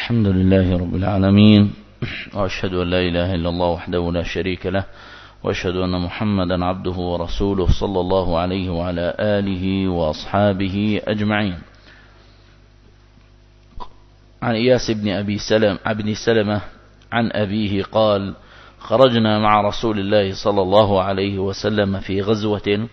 الحمد لله رب العالمين، وأشهد أن لا إله إلا الله وحده لا شريك له، وأشهد أن محمدا عبده ورسوله صلى الله عليه وعلى آله وأصحابه أجمعين. عن إياس بن سلمة عن أبيه قال: خرجنا مع رسول الله صلى الله عليه وسلم في غزوة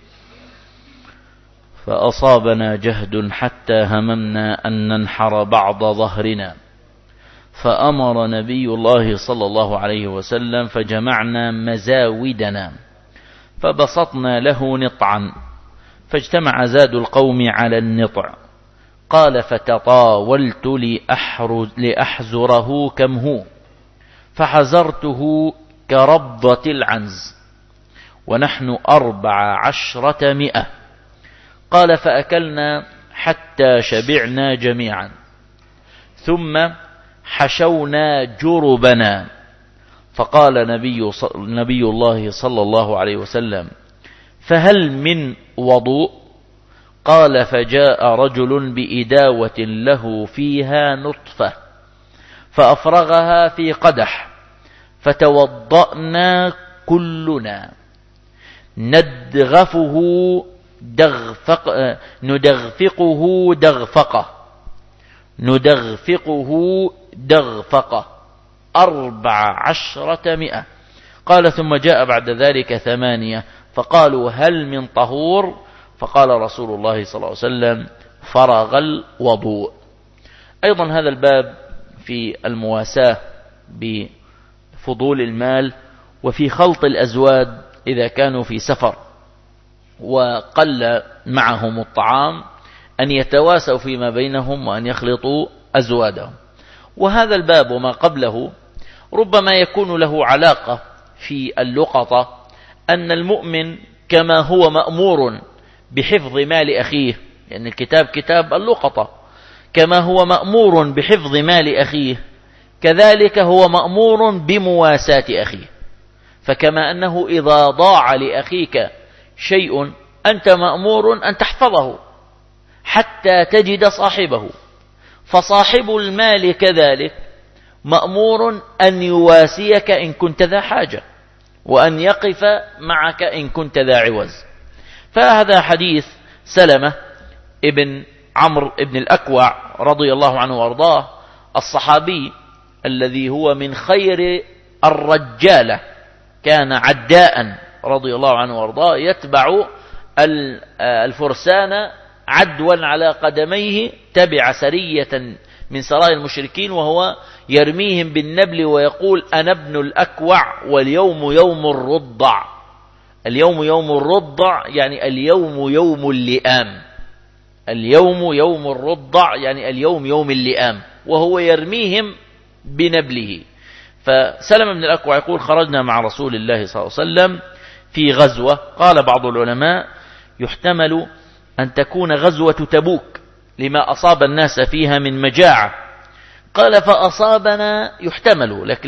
فأصابنا جهد حتى هممنا أن ننحر بعض ظهرنا، فأمر نبي الله صلى الله عليه وسلم فجمعنا مزاودنا فبسطنا له نطعا، فاجتمع زاد القوم على النطع. قال: فتطاولت لأحزره كم هو، فحزرته كربضة العنز، ونحن 1400. قال: فأكلنا حتى شبعنا جميعا، ثم حشونا جربنا. فقال نبي الله صلى الله عليه وسلم: فهل من وضوء؟ قال: فجاء رجل بإداوة له فيها نطفة فأفرغها في قدح، فتوضأنا كلنا ندغفقه دغفقة 1400. قال: ثم جاء بعد ذلك 8 فقالوا: هل من طهور؟ فقال رسول الله صلى الله عليه وسلم: فرغ الوضوء. أيضا هذا الباب في المواساة بفضول المال، وفي خلط الأزواد إذا كانوا في سفر وقل معهم الطعام، أن يتواسوا فيما بينهم وأن يخلطوا أزوادهم. وهذا الباب وما قبله ربما يكون له علاقة في اللقطة، أن المؤمن كما هو مأمور بحفظ مال أخيه، لأن الكتاب كتاب اللقطة، كما هو مأمور بحفظ مال أخيه كذلك هو مأمور بمواساة أخيه. فكما أنه إذا ضاع لأخيك شيء أنت مأمور أن تحفظه حتى تجد صاحبه، فصاحب المال كذلك مأمور أن يواسيك إن كنت ذا حاجة، وأن يقف معك إن كنت ذا عوز. فهذا حديث سلمة ابن عمرو ابن الأكوع رضي الله عنه وارضاه، الصحابي الذي هو من خير الرجالة، كان عداء رضي الله عنه وارضاه، يتبع الفرسان عدوا على قدميه، تبع سرية من سرايا المشركين وهو يرميهم بالنبل ويقول: أنا ابن الأكوع واليوم يوم الرضع. اليوم يوم الرضع يعني اليوم يوم اللئام، اليوم يوم الرضع يعني اليوم يوم اللئام، وهو يرميهم بنبله. فسلم بن الأكوع يقول: خرجنا مع رسول الله صلى الله عليه وسلم في غزوة. قال بعض العلماء: يحتمل أن تكون غزوة تبوك لما أصاب الناس فيها من مجاعة. قال: فأصابنا، يحتمل، لكن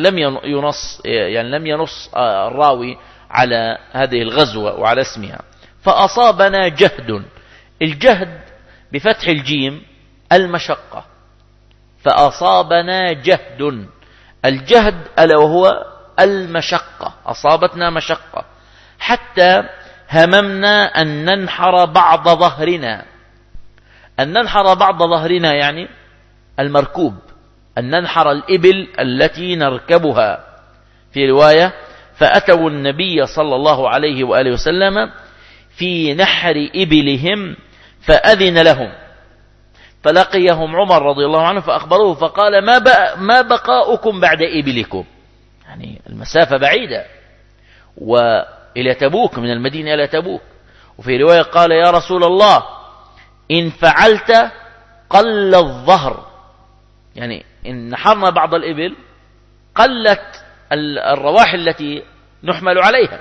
لم ينص الراوي على هذه الغزوة وعلى اسمها. فأصابنا جهد، الجهد بفتح الجيم المشقة، فأصابنا جهد، الجهد ألا وهو المشقة، أصابتنا مشقة، حتى هممنا أن ننحر بعض ظهرنا. أن ننحر بعض ظهرنا يعني المركوب، أن ننحر الإبل التي نركبها. في رواية: فأتوا النبي صلى الله عليه وآله وسلم في نحر إبلهم فأذن لهم، فلقيهم عمر رضي الله عنه فأخبروه فقال: ما بقاؤكم بعد إبلكم؟ يعني المسافة بعيدة، وإلى تبوك، من المدينة إلى تبوك. وفي رواية قال: يا رسول الله، إن فعلت قل الظهر، يعني إن نحرنا بعض الإبل قلت الرواحل التي نحمل عليها.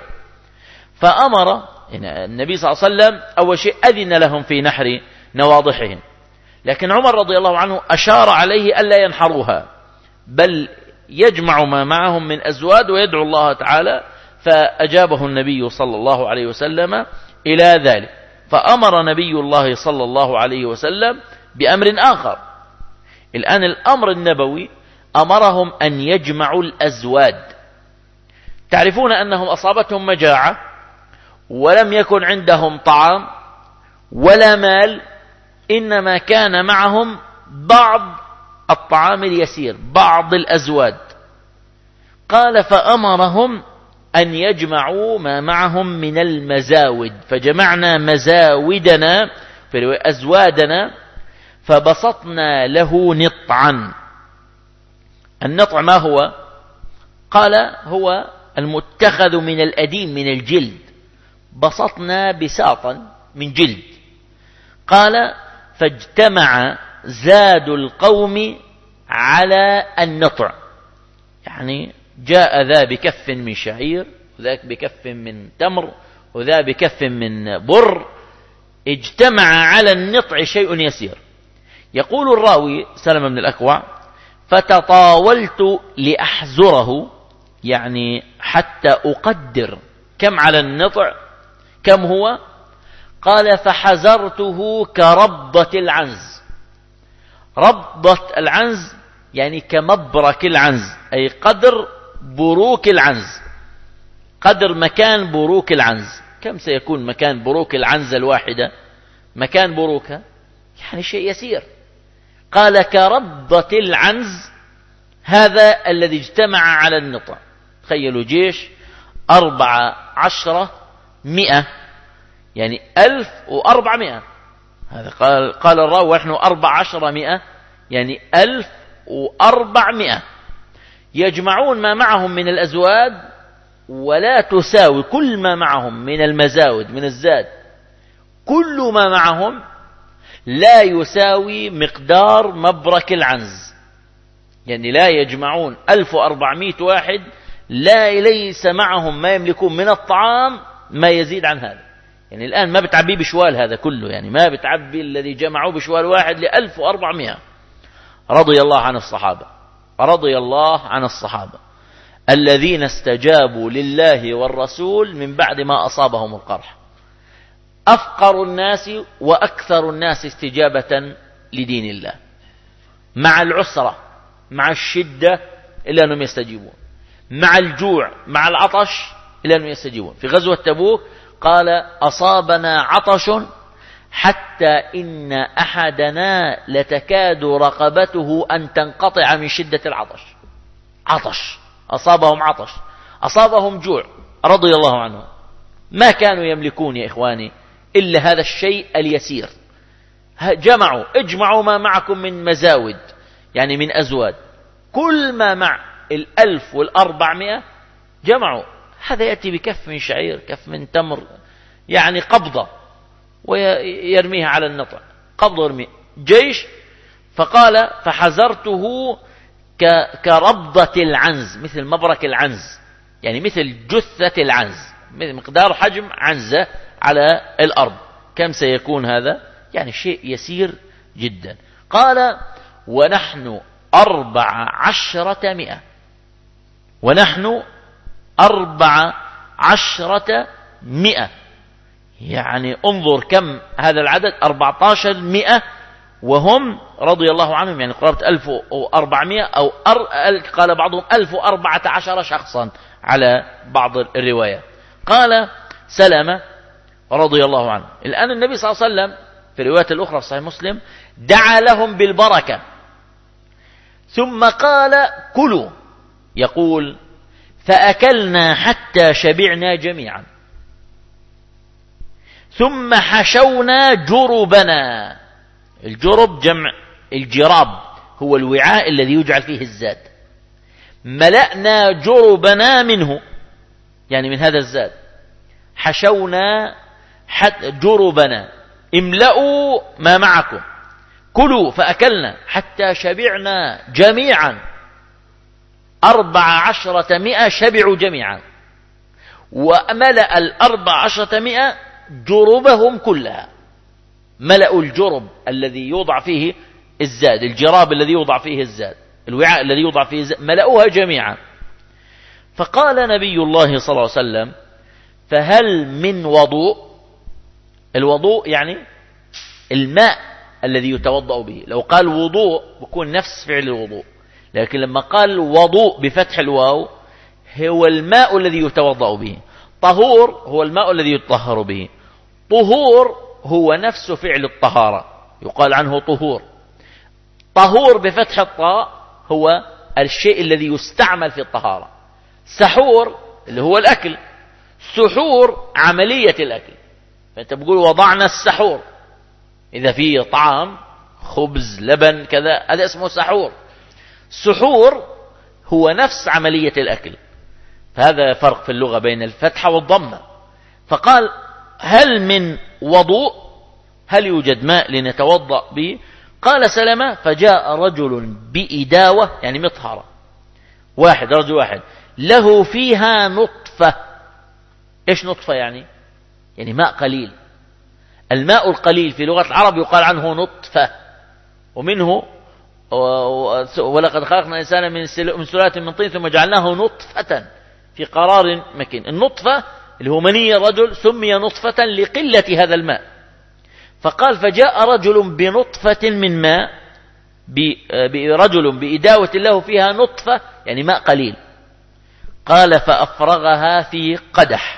فأمر النبي صلى الله عليه وسلم أول شيء أذن لهم في نحر نواضحهم، لكن عمر رضي الله عنه أشار عليه ألا ينحروها، بل يجمع ما معهم من أزواد ويدعو الله تعالى. فأجابه النبي صلى الله عليه وسلم إلى ذلك. فأمر نبي الله صلى الله عليه وسلم بأمر آخر. الآن الأمر النبوي أمرهم أن يجمعوا الأزواد. تعرفون أنهم أصابتهم مجاعة ولم يكن عندهم طعام ولا مال، إنما كان معهم بعض الطعام اليسير، بعض الأزواد. قال فأمرهم أن يجمعوا ما معهم من المزاود، فجمعنا مزاودنا في أزوادنا فبسطنا له نطعا. النطع ما هو؟ قال هو المتخذ من الأديم من الجلد، بسطنا بساطا من جلد. قال فاجتمع زاد القوم على النطع، يعني جاء ذا بكف من شعير وذاك بكف من تمر وذا بكف من بر، اجتمع على النطع شيء يسير. يقول الراوي سلمة بن الأكوع فتطاولت لأحزره، يعني حتى أقدر كم على النطع، كم هو؟ قال فحزرته كربضة العنز. ربضة العنز يعني كمبرك العنز، أي قدر بروك العنز، قدر مكان بروك العنز. كم سيكون مكان بروك العنز الواحدة؟ مكان بروكها يعني شيء يسير. قال كربضة العنز، هذا الذي اجتمع على النطع. تخيلوا جيش 1400، يعني 1400. هذا قال الراوي ونحن 1400، يعني 1400 يجمعون ما معهم من الأزواد، ولا تساوي كل ما معهم من المزاود من الزاد، كل ما معهم لا يساوي مقدار مبرك العنز. يعني لا يجمعون 1400 واحد ليس معهم ما يملكون من الطعام ما يزيد عن هذا. يعني الآن ما بتعبيه بشوال هذا كله، يعني ما بتعبي الذي جمعوه بشوال واحد ل1400. رضي الله عن الصحابة، رضي الله عن الصحابة الذين استجابوا لله والرسول من بعد ما أصابهم القرح. أفقر الناس وأكثر الناس استجابة لدين الله، مع العسرة مع الشدة إلا أنهم يستجيبون، مع الجوع مع العطش إلا أنهم يستجيبون. في غزوة تبوك قال أصابنا عطش حتى إن أحدنا لتكاد رقبته أن تنقطع من شدة العطش. عطش، أصابهم عطش، أصابهم جوع، رضي الله عنهم. ما كانوا يملكون يا إخواني إلا هذا الشيء اليسير. اجمعوا ما معكم من مزاود، يعني من أزواد، كل ما مع 1400 جمعوا. هذا يأتي بكف من شعير، كف من تمر، يعني قبضة ويرميها على النطع، قبضة يرميه جيش. فقال فحزرته كربضة العنز، مثل مبرك العنز، يعني مثل جثة العنز، مثل مقدار حجم عنزة على الأرض. كم سيكون هذا؟ يعني شيء يسير جدا. قال ونحن 1400، ونحن 1400، يعني انظر كم هذا العدد، 1400 وهم رضي الله عنهم يعني قرابة 1400 أو قال بعضهم 1014 شخصا على بعض الروايات. قال سلمة رضي الله عنه. الآن النبي صلى الله عليه وسلم في الرواية الأخرى في صحيح مسلم دعا لهم بالبركة، ثم قال كلوا. يقول فأكلنا حتى شبعنا جميعا، ثم حشونا جربنا. الجرب جمع الجراب، هو الوعاء الذي يجعل فيه الزاد. ملأنا جربنا منه، يعني من هذا الزاد. حشونا جربنا، املأوا ما معكم. كلوا فأكلنا حتى شبعنا جميعا. 1400 شبعوا جميعا، وملأ 1400 جربهم كلها. ملأوا الجرب الذي يوضع فيه الزاد، الجراب الذي يوضع فيه الزاد، الوعاء الذي يوضع فيه الزاد، ملأوها جميعا. فقال نبي الله صلى الله عليه وسلم فهل من وضوء؟ الوضوء يعني الماء الذي يتوضأ به. لو قال وضوء بكون نفس فعل الوضوء، لكن لما قال وضوء بفتح الواو هو الماء الذي يتوضأ به، طهور هو الماء الذي يطهر به، طهور هو نفس فعل الطهارة يقال عنه طهور. طهور بفتح الطاء هو الشيء الذي يستعمل في الطهارة. سحور اللي هو الأكل، سحور عملية الأكل. فأنت بقول وضعنا السحور، إذا فيه طعام خبز لبن كذا هذا اسمه سحور. سحور هو نفس عملية الأكل. فهذا فرق في اللغة بين الفتحة والضمة. فقال هل من وضوء، هل يوجد ماء لنتوضأ به؟ قال سلمة فجاء رجل بإداوة يعني مطهرة، رجل واحد له فيها نطفة. إيش نطفة يعني ماء قليل. الماء القليل في لغة العرب يقال عنه نطفة. ومنه ولقد خلقنا الإنسان من سلالة من طين ثم جعلناه نطفة في قرار مكين. النطفة اللي هو مني الرجل سمي نطفة لقلة هذا الماء. فقال فجاء رجل بنطفة من ماء، رجل بإداوة له فيها نطفة يعني ماء قليل. قال فأفرغها في قدح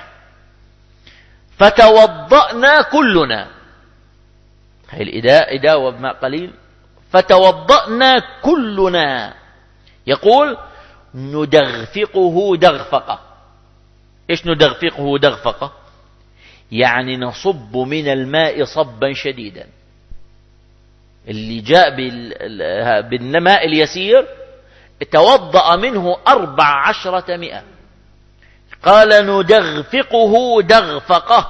فتوضأنا كلنا. هي الإداوة بماء قليل. فتوضأنا كلنا. يقول ندغفقه دغفقة. إيش ندغفقه دغفقة؟ يعني نصب من الماء صبا شديدا. اللي جاء بالماء اليسير توضأ منه 1400. قال ندغفقه دغفقة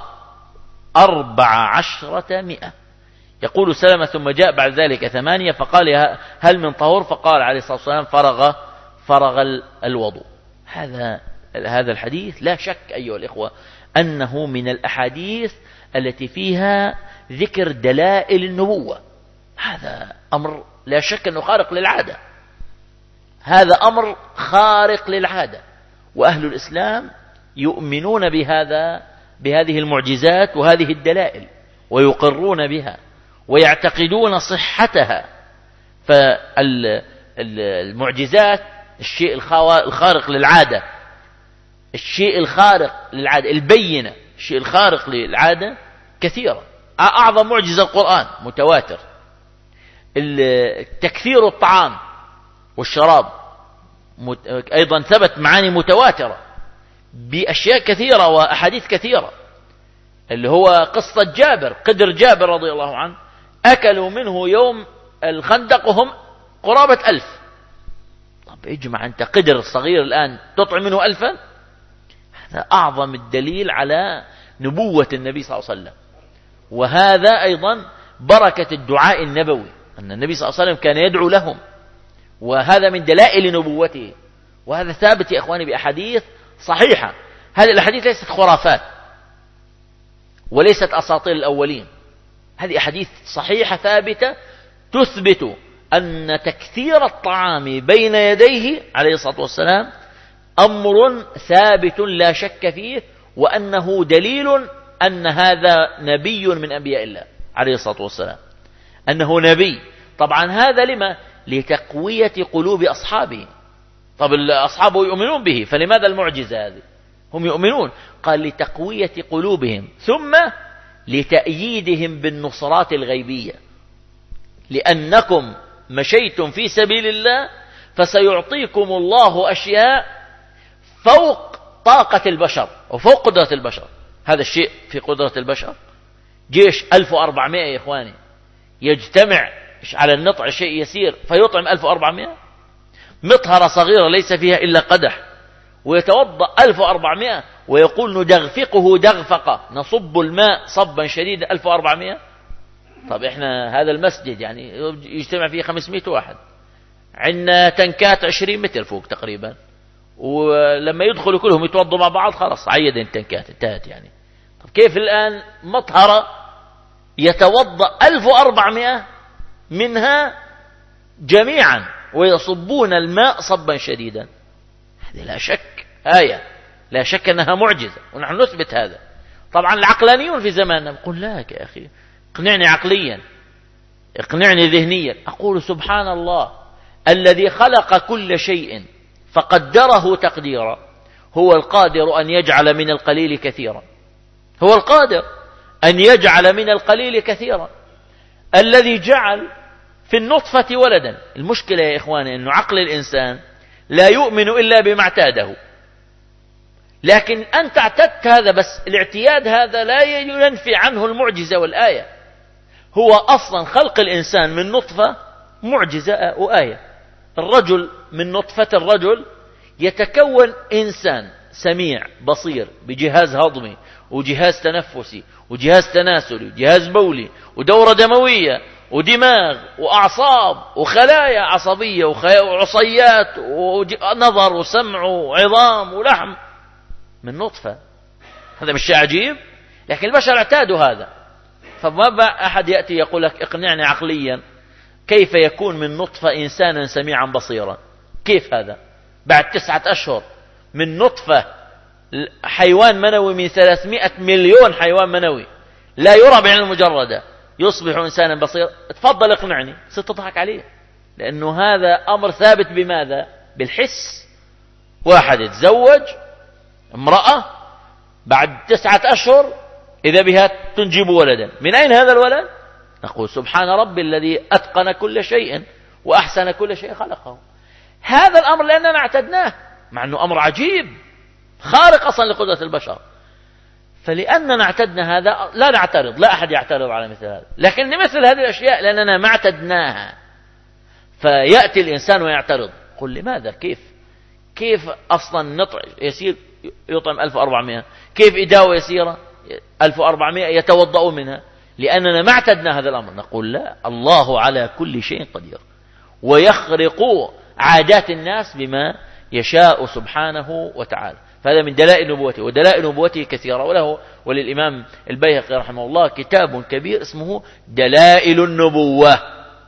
1400. يقول سلمة ثم جاء بعد ذلك 8 فقال هل من طهور؟ فقال عليه الصلاة والسلام فرغ الوضوء. هذا الحديث لا شك أيها الإخوة أنه من الأحاديث التي فيها ذكر دلائل النبوة. هذا أمر لا شك أنه خارق للعادة. هذا أمر خارق للعادة، وأهل الإسلام يؤمنون بهذه المعجزات وهذه الدلائل ويقرون بها ويعتقدون صحتها. فالمعجزات الشيء الخارق للعادة، الشيء الخارق للعادة البينة، الشيء الخارق للعادة كثيرة. أعظم معجزة القرآن متواتر. تكثير الطعام والشراب أيضا ثبت معاني متواترة بأشياء كثيرة وأحاديث كثيرة. اللي هو قصة قدر جابر رضي الله عنه، أكلوا منه يوم الخندق وهم قرابة 1000. طب اجمع أنت قدر الصغير الآن تطعم منه 1000. هذا أعظم الدليل على نبوة النبي صلى الله عليه وسلم. وهذا أيضا بركة الدعاء النبوي، أن النبي صلى الله عليه وسلم كان يدعو لهم، وهذا من دلائل نبوته. وهذا ثابت يا أخواني بأحاديث صحيحة. هذه الأحاديث ليست خرافات وليست أساطير الأولين. هذه أحاديث صحيحة ثابتة تثبت أن تكثير الطعام بين يديه عليه الصلاة والسلام أمر ثابت لا شك فيه، وأنه دليل أن هذا نبي من أنبياء الله عليه الصلاة والسلام، أنه نبي. طبعا هذا لما؟ لتقوية قلوب أصحابه. طب أصحابه يؤمنون به، فلماذا المعجزة هذه؟ هم يؤمنون. قال لتقوية قلوبهم، ثم لتأييدهم بالنصرات الغيبية. لأنكم مشيتم في سبيل الله فسيعطيكم الله أشياء فوق طاقة البشر وفوق قدرة البشر. هذا الشيء في قدرة البشر. جيش 1400 يا إخواني يجتمع على النطع شيء يسير فيطعم 1400. مطهرة صغيرة ليس فيها إلا قدح ويتوضأ 1400 ويقول ندغفقه دغفقة، نصب الماء صبا شديدا 1400. طب إحنا هذا المسجد يعني يجتمع فيه 500 واحد، عندنا تنكات 20 متر فوق تقريبا، ولما يدخلوا كلهم يتوضوا مع بعض خلاص عيد التنكات انتهت يعني. طب كيف الآن مطهرة يتوضأ 1400 منها جميعا ويصبون الماء صبا شديدا؟ هذه لا شك آية، لا شك أنها معجزة، ونحن نثبت هذا. طبعا العقلانيون في زماننا يقول لا يا أخي اقنعني عقليا، اقنعني ذهنيا. أقول سبحان الله، الذي خلق كل شيء فقدره تقديرا هو القادر أن يجعل من القليل كثيرا، هو القادر أن يجعل من القليل كثيرا، الذي جعل في النطفة ولدا. المشكلة يا إخواني أن عقل الإنسان لا يؤمن إلا بما اعتاده، لكن أنت اعتدت هذا، بس الاعتياد هذا لا ينفي عنه المعجزة والآية. هو أصلا خلق الإنسان من نطفة معجزة وآية. الرجل من نطفة الرجل يتكون إنسان سميع بصير بجهاز هضمي وجهاز تنفسي وجهاز تناسلي وجهاز بولي ودورة دموية ودماغ وأعصاب وخلايا عصبية وعصيات ونظر وسمع وعظام ولحم من نطفة. هذا مش شيء عجيب؟ لكن البشر اعتادوا هذا. فما أحد يأتي يقول لك اقنعني عقليا كيف يكون من نطفة إنسانا سميعا بصيرا؟ كيف هذا بعد 9 أشهر من نطفة حيوان منوي من 300 مليون حيوان منوي لا يرى بعين المجردة يصبح إنسانا بصيرا؟ تفضل اقنعني. ستضحك عليه، لأنه هذا أمر ثابت بماذا؟ بالحس. واحد يتزوج امرأة بعد 9 أشهر إذا بها تنجب ولدا. من أين هذا الولد؟ نقول سبحان ربي الذي أتقن كل شيء وأحسن كل شيء خلقه. هذا الأمر لأننا اعتدناه، مع أنه أمر عجيب خارق أصلا لقدرة البشر. فلأننا اعتدنا هذا لا نعترض، لا أحد يعترض على مثل هذا. لكن مثل هذه الأشياء لأننا ما اعتدناها فيأتي الإنسان ويعترض. قل لماذا؟ كيف أصلا يسير يطعم 1400؟ كيف إداوة يسيرة 1400 يتوضأ منها؟ لأننا ما اعتدنا هذا الأمر. نقول لا، الله على كل شيء قدير ويخرق عادات الناس بما يشاء سبحانه وتعالى. فهذا من دلائل نبوته، ودلائل نبوته كثيرة. وله وللإمام البيهقي رحمه الله كتاب كبير اسمه دلائل النبوة.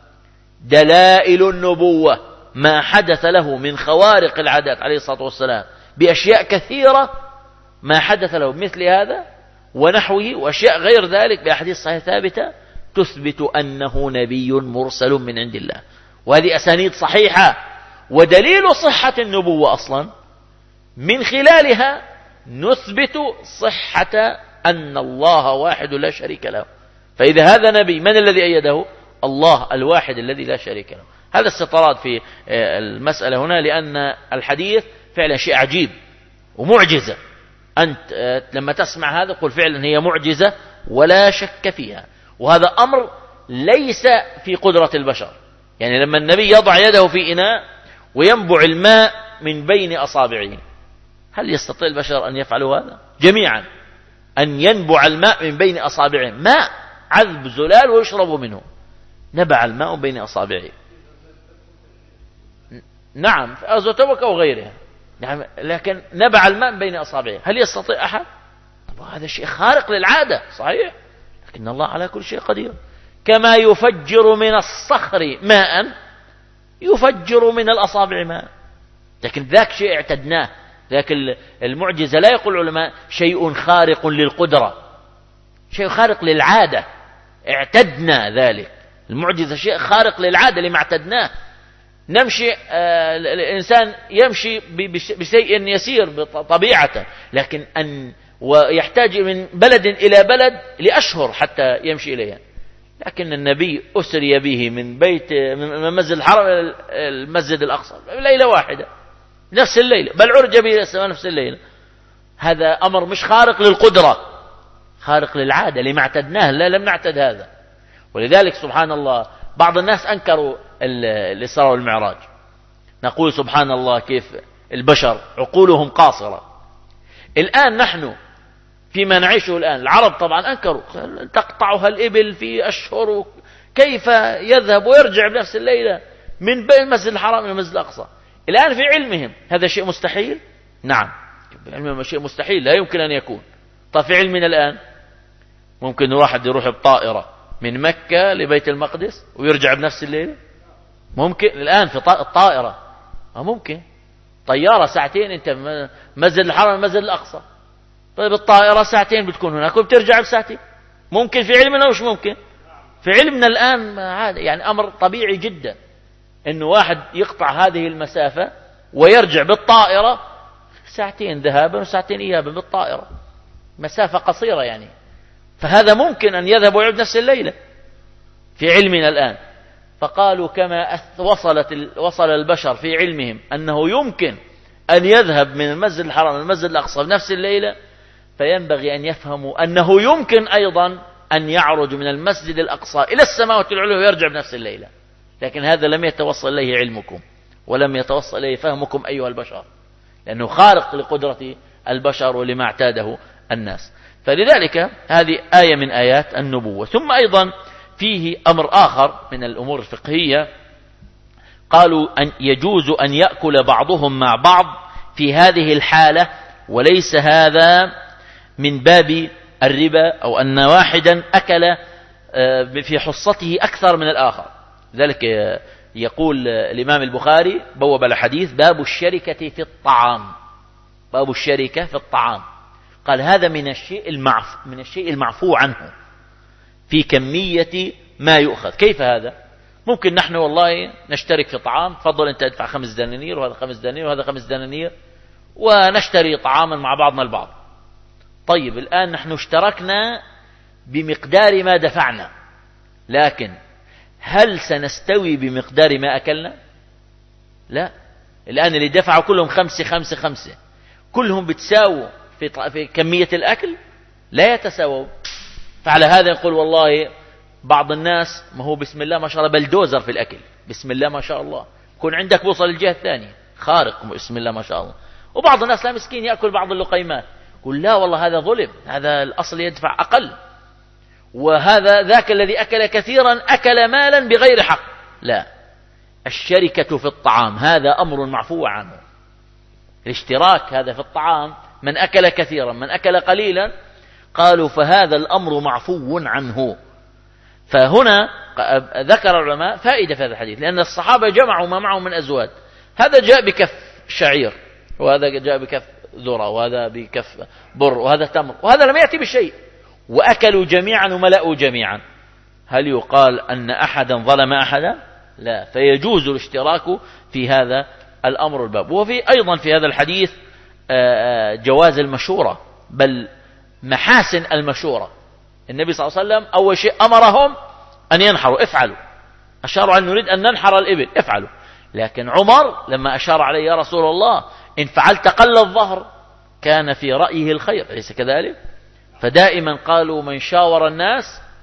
دلائل النبوة، ما حدث له من خوارق العادات عليه الصلاة والسلام بأشياء كثيرة، ما حدث له مثل هذا ونحوه وأشياء غير ذلك بأحاديث صحيحة ثابتة تثبت أنه نبي مرسل من عند الله، وهذه أسانيد صحيحة. ودليل صحة النبوة أصلا من خلالها نثبت صحة أن الله واحد لا شريك له. فإذا هذا نبي، من الذي أيده؟ الله الواحد الذي لا شريك له. هذا استطراد في المسألة هنا، لأن الحديث فعلا شيء عجيب ومعجزة. أنت لما تسمع هذا قل فعلا هي معجزة ولا شك فيها. وهذا أمر ليس في قدرة البشر. يعني لما النبي يضع يده في إناء وينبع الماء من بين أصابعه، هل يستطيع البشر أن يفعلوا هذا جميعا؟ أن ينبع الماء من بين أصابعهم، ماء عذب زلال ويشربوا منه، نبع الماء بين أصابعه. نعم، في أزوتوبك أو غيرها، نعم، لكن نبع الماء بين أصابعه، هل يستطيع أحد؟ هذا شيء خارق للعادة صحيح، لكن الله على كل شيء قدير. كما يفجر من الصخر ماء يفجر من الأصابع ماء، لكن ذاك شيء اعتدناه. ذاك المعجزة لا يقول العلماء شيء خارق للقدرة، شيء خارق للعادة، اعتدنا ذلك. المعجزة شيء خارق للعادة لما اعتدناه. نمشي الإنسان يمشي بشيء يسير بطبيعته، لكن ويحتاج من بلد إلى بلد لأشهر حتى يمشي إليها. لكن النبي أسري به من من مسجد الحرم إلى المسجد الأقصى ليلة واحدة، نفس الليلة، بل عرج به إلى السماء نفس الليلة. هذا أمر مش خارق للقدرة، خارق للعادة لما اعتدناه، لا لم نعتد هذا. ولذلك سبحان الله بعض الناس أنكروا الإسراء والمعراج. نقول سبحان الله كيف البشر عقولهم قاصرة. الآن نحن فيما نعيشه الآن، العرب طبعا أنكروا، تقطعها الإبل في أشهر، كيف يذهب ويرجع بنفس الليلة من بين المسجد الحرام إلى المسجد الأقصى. الآن في علمهم هذا شيء مستحيل؟ نعم، في علمهم شيء مستحيل لا يمكن أن يكون. طيب في علمنا الآن ممكن واحد يروح بطائرة من مكة لبيت المقدس ويرجع بنفس الليلة؟ ممكن الآن في الطائرة، ممكن طيارة ساعتين أنت مسجد الحرام المسجد الأقصى. طيب الطائرة ساعتين بتكون هناك وبترجع بساعتين. ممكن في علمنا وش ممكن؟ في علمنا الآن هذا يعني أمر طبيعي جدا أنه واحد يقطع هذه المسافة ويرجع بالطائرة 2 ذهابا و2 إيابا بالطائرة، مسافة قصيرة يعني. فهذا ممكن أن يذهب ويعود نفس الليلة في علمنا الآن. فقالوا كما وصل البشر في علمهم أنه يمكن أن يذهب من المسجد الحرام إلى المسجد الأقصى في نفس الليلة، فينبغي أن يفهموا أنه يمكن أيضا أن يعرج من المسجد الأقصى إلى السماوات العلى ويرجع بنفس الليلة. لكن هذا لم يتوصل إليه علمكم ولم يتوصل إليه فهمكم أيها البشر، لأنه خارق لقدرة البشر ولما اعتاده الناس. فلذلك هذه آية من آيات النبوة. ثم أيضا فيه أمر آخر من الأمور الفقهية، قالوا أن يجوز أن يأكل بعضهم مع بعض في هذه الحالة، وليس هذا من باب الربا أو أن واحدا أكل في حصته أكثر من الآخر. ذلك يقول الإمام البخاري بوب الحديث باب الشركة في الطعام، باب الشركة في الطعام. قال هذا من الشيء المعفو عنه في كمية ما يؤخذ. كيف هذا؟ ممكن نحن والله نشترك في طعام، تفضل أنت ادفع 5 دنانير وهذا 5 دنانير وهذا 5 دنانير، ونشتري طعاما مع بعضنا البعض. طيب الآن نحن اشتركنا بمقدار ما دفعنا، لكن هل سنستوي بمقدار ما أكلنا؟ لا. الآن اللي دفعوا كلهم 5 5 5 كلهم بتساووا في كمية الأكل؟ لا يتساووا. فعلى هذا نقول والله بعض الناس ما هو بسم الله ما شاء الله بلدوزر في الأكل، بسم الله ما شاء الله، يكون عندك بوصل الجهة الثانية خارق بسم الله ما شاء الله. وبعض الناس لا مسكين يأكل بعض اللقيمات، يقول لا والله هذا ظلم، هذا الأصل يدفع أقل، وهذا ذاك الذي أكل كثيرا أكل مالا بغير حق. لا، الشركة في الطعام هذا أمر معفو عنه. الاشتراك هذا في الطعام، من أكل كثيرا من أكل قليلا، قالوا فهذا الأمر معفو عنه. فهنا ذكر العلماء فائدة في هذا الحديث، لأن الصحابة جمعوا ما معهم من أزواج، هذا جاء بكف شعير وهذا جاء بكف ذرة وهذا بكف بر وهذا تمر، وهذا لم يأتي بشيء، وأكلوا جميعا وملأوا جميعا. هل يقال أن أحدا ظلم أحدا؟ لا. فيجوز الاشتراك في هذا الأمر الباب. وفي أيضا في هذا الحديث جواز المشورة، بل محاسن المشورة. النبي صلى الله عليه وسلم أول شيء أمرهم أن ينحروا، افعلوا، أشاروا أن نريد أن ننحر الإبل، افعلوا. لكن عمر لما أشار عليه يا رسول الله إن فعلت قل الظهر، كان في رأيه الخير، أليس كذلك؟ فدائما قالوا من شاور الناس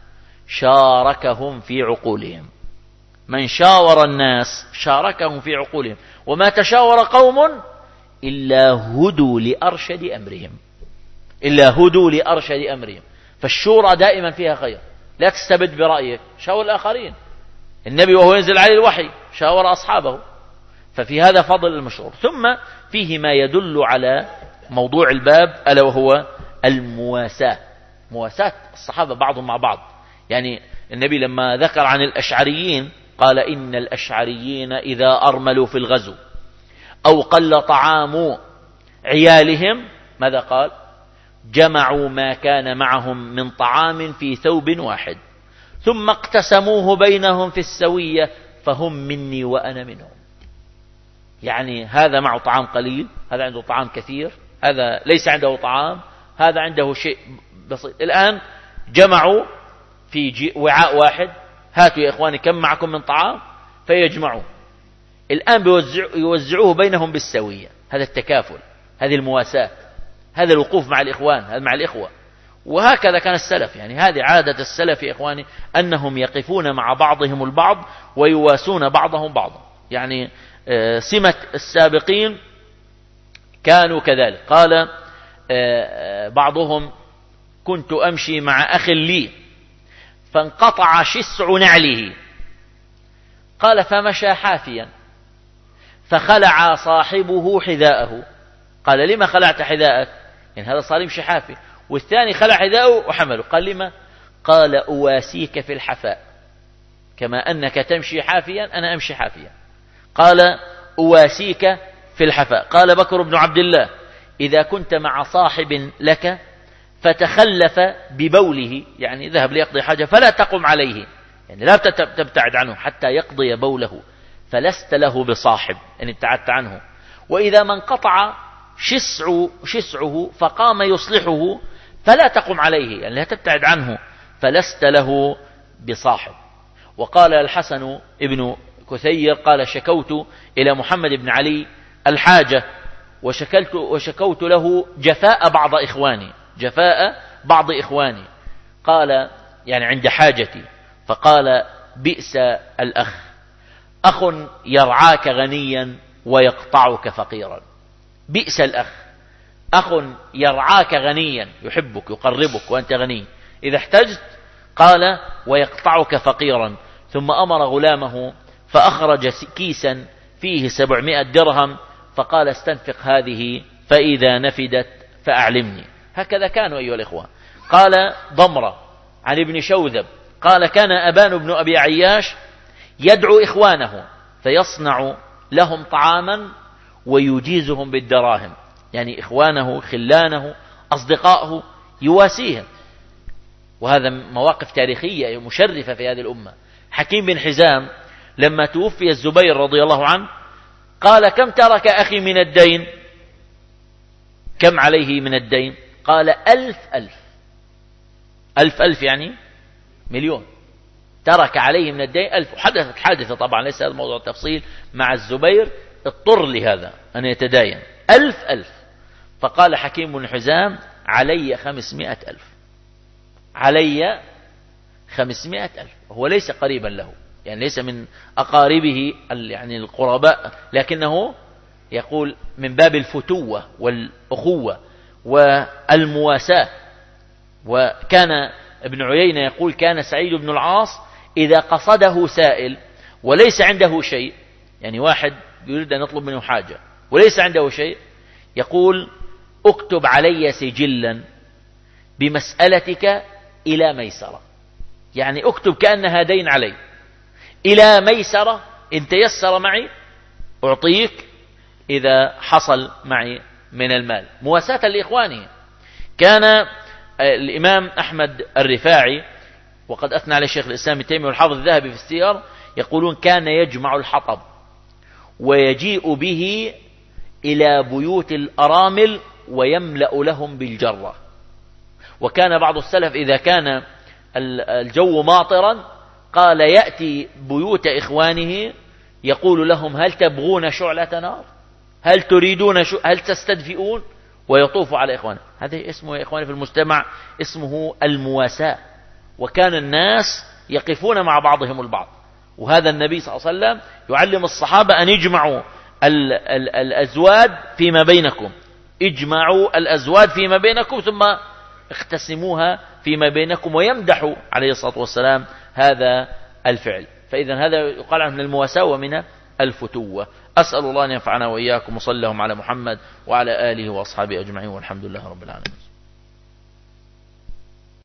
شاركهم في عقولهم، من شاور الناس شاركهم في عقولهم، وما تشاور قوم إلا هدوا لأرشد أمرهم، إلا هدوا لأرشد أمرهم. فالشورى دائما فيها خير، لا تستبد برأيك، شاور الآخرين. النبي وهو ينزل عليه الوحي شاور أصحابه، ففي هذا فضل المشورة. ثم فيه ما يدل على موضوع الباب، ألا وهو المواساة، مواساة الصحابة بعضهم مع بعض. يعني النبي لما ذكر عن الأشعريين قال إن الأشعريين إذا أرملوا في الغزو أو قل طعام عيالهم ماذا قال؟ جمعوا ما كان معهم من طعام في ثوب واحد ثم اقتسموه بينهم في السوية، فهم مني وأنا منهم. يعني هذا معه طعام قليل، هذا عنده طعام كثير، هذا ليس عنده طعام، هذا عنده شيء بسيط. الآن جمعوا في وعاء واحد، هاتوا يا إخواني كم معكم من طعام، فيجمعوا. الآن يوزعوه بينهم بالسوية. هذا التكافل، هذه المواساة، هذا الوقوف مع الإخوان، هذا مع الإخوة. وهكذا كان السلف، يعني هذه عادة السلف يا إخواني، أنهم يقفون مع بعضهم البعض ويواسون بعضهم بعضا. يعني سمة السابقين كانوا كذلك. قال بعضهم كنت أمشي مع أخ لي فانقطع شسع نعله، قال فمشى حافيا فخلع صاحبه حذاءه. قال لما خلعت حذاءك؟ يعني هذا صار يمشي حافي، والثاني خلع حذاءه وحمله. قال لما؟ قال أواسيك في الحفاء، كما أنك تمشي حافيا أنا أمشي حافيا. قال أواسيك في الحفاء. قال بكر بن عبد الله إذا كنت مع صاحب لك فتخلف ببوله، يعني ذهب ليقضي حاجة، فلا تقم عليه، يعني لا تبتعد عنه حتى يقضي بوله، فلست له بصاحب، إن ابتعدت عنه. وإذا ما انقطع شسعه فقام يصلحه فلا تقم عليه، يعني لا تبتعد عنه، فلست له بصاحب. وقال الحسن ابن كثير قال: شكوت إلى محمد بن علي الحاجة وشكوت له جفاء بعض إخواني، قال يعني عند حاجتي، فقال: بئس الأخ، أخ يرعاك غنيا ويقطعك فقيرا. بئس الأخ، أخ يرعاك غنيا، يحبك يقربك وأنت غني، إذا احتجت قال ويقطعك فقيرا. ثم أمر غلامه فأخرج كيسا فيه 700 درهم، فقال: استنفق هذه فإذا نفدت فأعلمني. هكذا كانوا أيها الإخوة. قال ضمرة عن ابن شوذب قال: كان أبان بن أبي عياش يدعو إخوانه فيصنع لهم طعاما ويجيزهم بالدراهم، يعني إخوانه خلانه أصدقائه يواسيهم. وهذا مواقف تاريخية مشرفة في هذه الأمة. حكيم بن حزام لما توفي الزبير رضي الله عنه قال: كم ترك أخي من الدين؟ كم عليه من الدين؟ قال: 1000 يعني مليون. ترك عليه من الدين 1000. حدثت حادثة طبعا، ليس هذا موضوع التفصيل، مع الزبير اضطر لهذا أن يتداين 1000. فقال حكيم بن حزام: علي 500,000. علي 500,000. هو ليس قريبا له، يعني ليس من أقاربه يعني القرباء، لكنه يقول من باب الفتوة والأخوة والمواساة. وكان ابن عيينة يقول: كان سعيد بن العاص إذا قصده سائل وليس عنده شيء، يعني واحد يريد أن يطلب منه حاجة وليس عنده شيء، يقول: اكتب علي سجلا بمسألتك إلى ميسرة، يعني اكتب كأنها دين علي إلى ميسرة، إن تيسر معي أعطيك إذا حصل معي من المال، مواساة لإخوانه. كان الإمام أحمد الرفاعي، وقد أثنى عليه الشيخ الإسلام ابن تيمية والحافظ الذهبي في السير، يقولون: كان يجمع الحطب ويجيء به إلى بيوت الأرامل ويملأ لهم بالجرة. وكان بعض السلف إذا كان الجو ماطرا قال يأتي بيوت إخوانه يقول لهم: هل تبغون شعلة نار؟ هل تريدون هل تستدفئون؟ ويطوف على إخوانه. هذا اسمه يا إخواني في المجتمع اسمه المواساة. وكان الناس يقفون مع بعضهم البعض. وهذا النبي صلى الله عليه وسلم يعلم الصحابة أن يجمعوا الأزواد فيما بينكم، اجمعوا الأزواد فيما بينكم ثم اقتسموها فيما بينكم، ويمدح عليه الصلاة والسلام هذا الفعل. فإذا هذا يقال عنه من المواساة ومن الفتوة. أسأل الله أن ينفعنا وإياكم، وصلى اللهم على محمد وعلى آله وأصحابه أجمعين، والحمد لله رب العالمين.